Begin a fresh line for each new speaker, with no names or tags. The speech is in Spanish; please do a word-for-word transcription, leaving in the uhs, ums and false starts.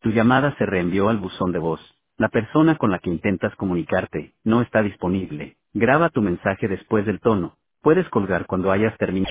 Tu llamada se reenvió al buzón de voz. La persona con la que intentas comunicarte no está disponible. Graba tu mensaje después del tono. Puedes colgar cuando hayas terminado.